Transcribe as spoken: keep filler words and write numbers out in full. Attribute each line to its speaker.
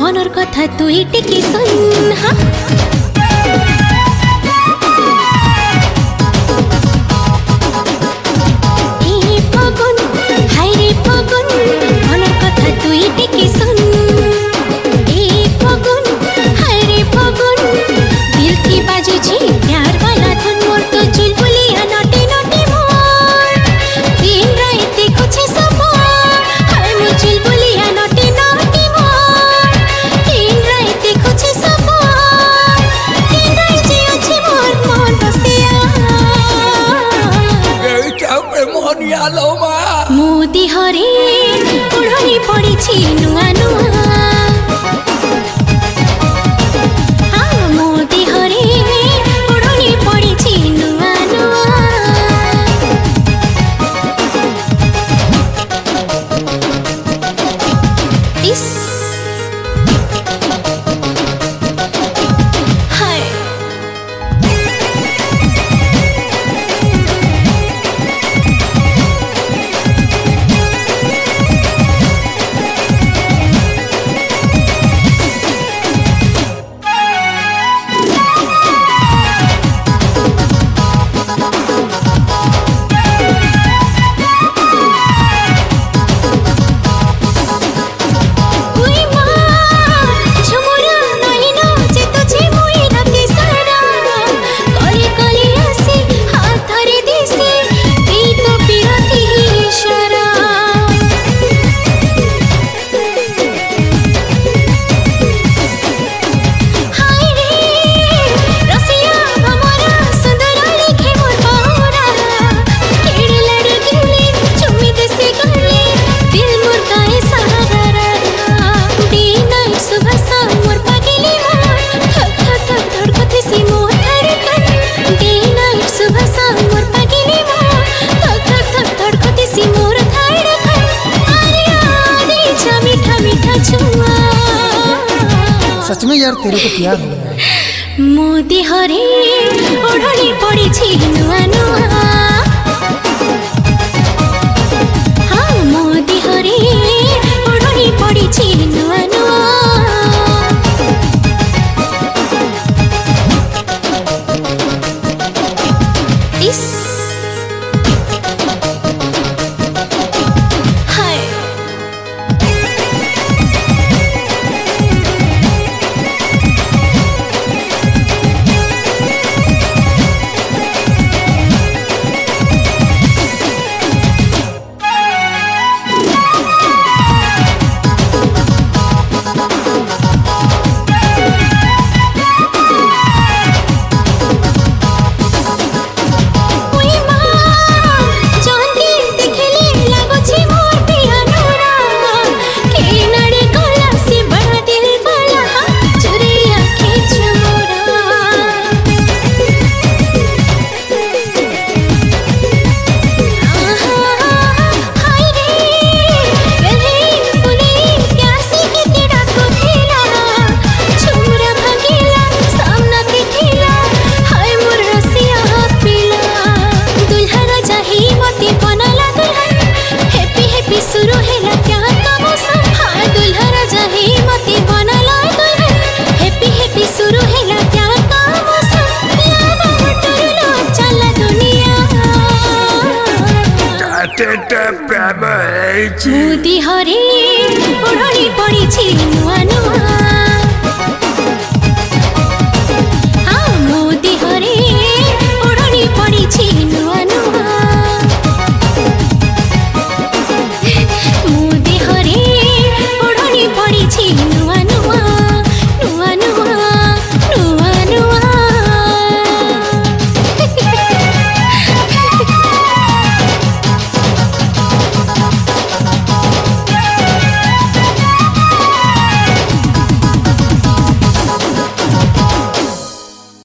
Speaker 1: मनर कथा तुई टिके सुन हाँ ए फगुन हाय रे फगुन मनर कथा तुई टिके सुन ए फगुन हाय रे फगुन दिल की बाजू छी प्यार वाला धुन मोर तो चुलबुलिया नटे नटे मोर दिन रात देखो छे सब हाय मोर चुलबुलिया नटे नटे मोर दिन रात देखो छे सब दिन रात जे अछि मोर मन बसिया
Speaker 2: ए चापे मोहनिया लो मा
Speaker 1: मोदी हरे उड़नी पड़ी छी नुआ नुआ हाँ मोदी हरे उड़नी पड़ी छी नुआ नुआ इस हाय उई माँ झुमुरा नहीं नाचे तुझे मुई राती सारा कली कली आसे हाथ धरे दिसे ई तो पिरती इशारा हाय रे रसिया हमारा सुंदर लिखे मोर बहुरा केड़े लड़ गिले चुम्मी देसे गले दिल मोर काहे सहारा डे नाइट सुबह शाम मोर पागली मोर थक थक थक धड़कते सी मोर धड़कन डे नाइट सुबह शाम मोर पागली मोर थक थक थक धड़कते सी मोर धड़कन अरे आदि जा मीठा मीठा छुआ
Speaker 3: सच में यार तेरे को प्यार हो गया है।
Speaker 1: मोदी हरे ओढ़नी पड़ी छी नुआ नुआ हाँ मोदी हरे ओढ़नी पड़ी छी नुआ नुआ इस हाय उई माँ जान के देखले लागो छी मोर पियानोरा के नड़े गला से बड़ा दिल वाला चुरिया खींच मोरा हाय रे गले फुले प्यासी के तेरा को खेला छुरा भगेला सामना देखिला हाय मोर रसिया पीला दुल्हा राजा ही मती बनला दुल्हन हैप्पी हैप्पी शुरू हैला प्यार का मौसम हाय दुल्हा राजा ही मती बनला दुल्हन हैप्पी हैप्पी शुरू हैला प्यार का मौसम यावा मोटरलो चला दुनिया
Speaker 2: ताते ते प्रेम है छी
Speaker 1: मोदी हरे